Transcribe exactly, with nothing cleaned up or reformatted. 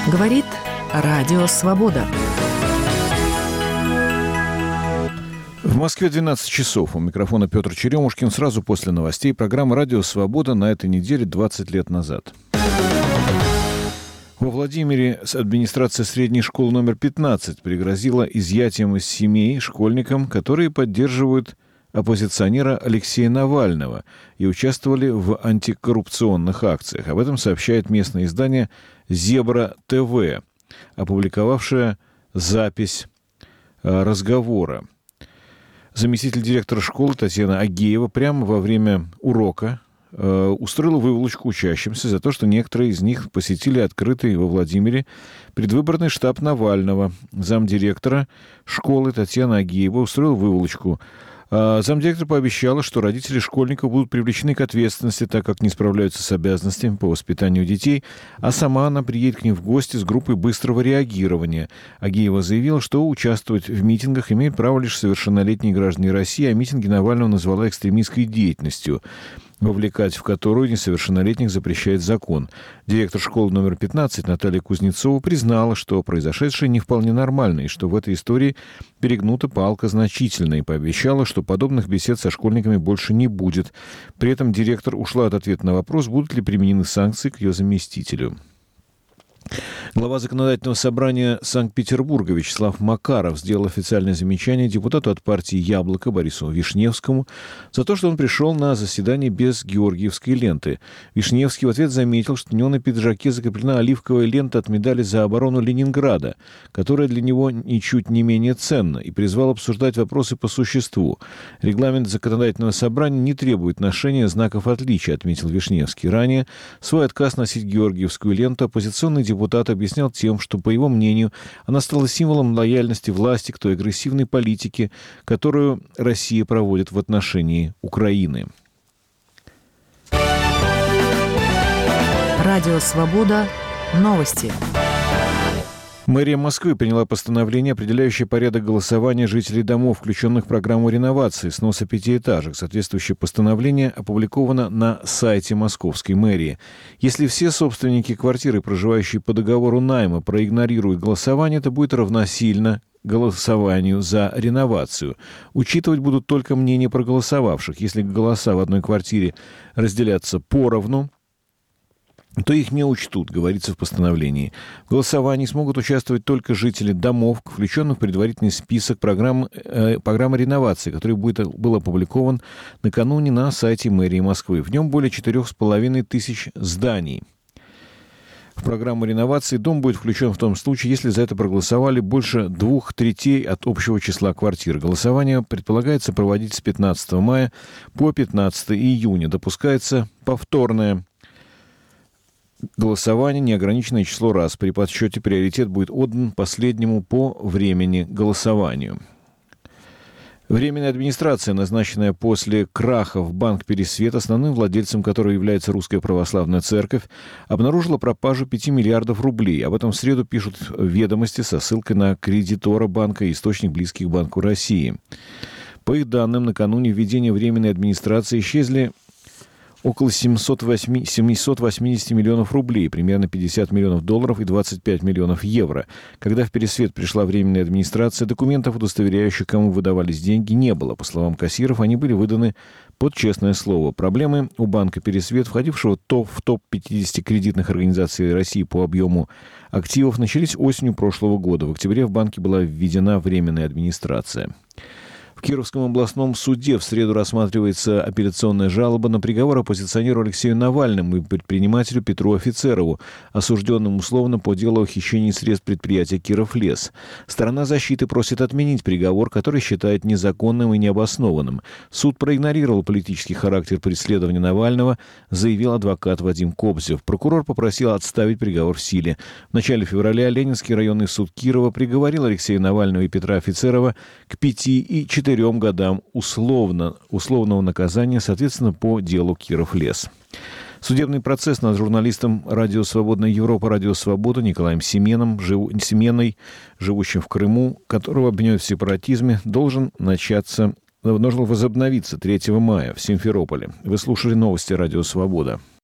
Говорит Радио Свобода. В Москве двенадцать часов. У микрофона Петр Черемушкин. Сразу после новостей программа «Радио Свобода» на этой неделе двадцать лет назад. Во Владимире администрация средней школы номер пятнадцать пригрозила изъятием из семей школьникам, которые поддерживают оппозиционера Алексея Навального и участвовали в антикоррупционных акциях. Об этом сообщает местное издание «Зебра ТВ», опубликовавшее запись разговора. Заместитель директора школы Татьяна Агеева прямо во время урока э, устроила выволочку учащимся за то, что некоторые из них посетили открытый во Владимире предвыборный штаб Навального. Замдиректора школы Татьяна Агеева устроила выволочку. А замдиректора пообещала, что родители школьников будут привлечены к ответственности, так как не справляются с обязанностями по воспитанию детей, а сама она приедет к ним в гости с группой быстрого реагирования. Агеева заявила, что участвовать в митингах имеют право лишь совершеннолетние граждане России, а митинги Навального назвала экстремистской деятельностью, вовлекать в которую несовершеннолетних запрещает закон. Директор школы номер пятнадцать Наталья Кузнецова признала, что произошедшее не вполне нормально, и что в этой истории перегнута палка значительно, и пообещала, что подобных бесед со школьниками больше не будет. При этом директор ушла от ответа на вопрос, будут ли применены санкции к ее заместителю. Глава Законодательного собрания Санкт-Петербурга Вячеслав Макаров сделал официальное замечание депутату от партии «Яблоко» Борису Вишневскому за то, что он пришел на заседание без георгиевской ленты. Вишневский в ответ заметил, что у него на пиджаке закреплена оливковая лента от медали за оборону Ленинграда, которая для него ничуть не менее ценна, и призвал обсуждать вопросы по существу. Регламент Законодательного собрания не требует ношения знаков отличия, отметил Вишневский. Ранее свой отказ носить георгиевскую ленту оппозиционный депутат Депутат объяснял тем, что, по его мнению, она стала символом лояльности власти к той агрессивной политике, которую Россия проводит в отношении Украины. Радио Свобода. Новости. Мэрия Москвы приняла постановление, определяющее порядок голосования жителей домов, включенных в программу реновации сноса пятиэтажек. Соответствующее постановление опубликовано на сайте Московской мэрии. Если все собственники квартиры, проживающие по договору найма, проигнорируют голосование, это будет равносильно голосованию за реновацию. Учитывать будут только мнения проголосовавших. Если голоса в одной квартире разделятся поровну, то их не учтут, говорится в постановлении. В голосовании смогут участвовать только жители домов, включенных в предварительный список программ, э, программы реновации, который будет, был опубликован накануне на сайте мэрии Москвы. В нем более четырех с половиной тысяч зданий. В программу реновации дом будет включен в том случае, если за это проголосовали больше двух третей от общего числа квартир. Голосование предполагается проводить с пятнадцатого мая по пятнадцатое июня. Допускается повторное голосование, неограниченное число раз. При подсчете приоритет будет отдан последнему по времени голосованию. Временная администрация, назначенная после краха в банк «Пересвет», основным владельцем которого является Русская Православная Церковь, обнаружила пропажу пяти миллиардов рублей. Об этом в среду пишут «Ведомости» со ссылкой на кредитора банка и источник, близкий к Банку России. По их данным, накануне введения временной администрации исчезли около семьсот восемьдесят миллионов рублей, примерно пятьдесят миллионов долларов и двадцать пять миллионов евро. Когда в Пересвет пришла временная администрация, документов, удостоверяющих, кому выдавались деньги, не было. По словам кассиров, они были выданы под честное слово. Проблемы у банка Пересвет, входившего в топ пятьдесят кредитных организаций России по объему активов, начались осенью прошлого года. В октябре в банке была введена временная администрация. В Кировском областном суде в среду рассматривается апелляционная жалоба на приговор оппозиционеру Алексею Навальному и предпринимателю Петру Офицерову, осужденным условно по делу о хищении средств предприятия «Кировлес». Сторона защиты просит отменить приговор, который считает незаконным и необоснованным. Суд проигнорировал политический характер преследования Навального, заявил адвокат Вадим Кобзев. Прокурор попросил отставить приговор в силе. В начале февраля Ленинский районный суд Кирова приговорил Алексея Навального и Петра Офицерова к пяти и четырем четырем годам условно, условного наказания, соответственно, по делу «Кировлес». Судебный процесс над журналистом «Радио Свободная Европа», «Радио Свобода» Николаем Семеном, жив... Семеной, живущим в Крыму, которого обвиняют в сепаратизме, должен начаться, должен возобновиться третьего мая в Симферополе. Вы слушали новости «Радио Свобода».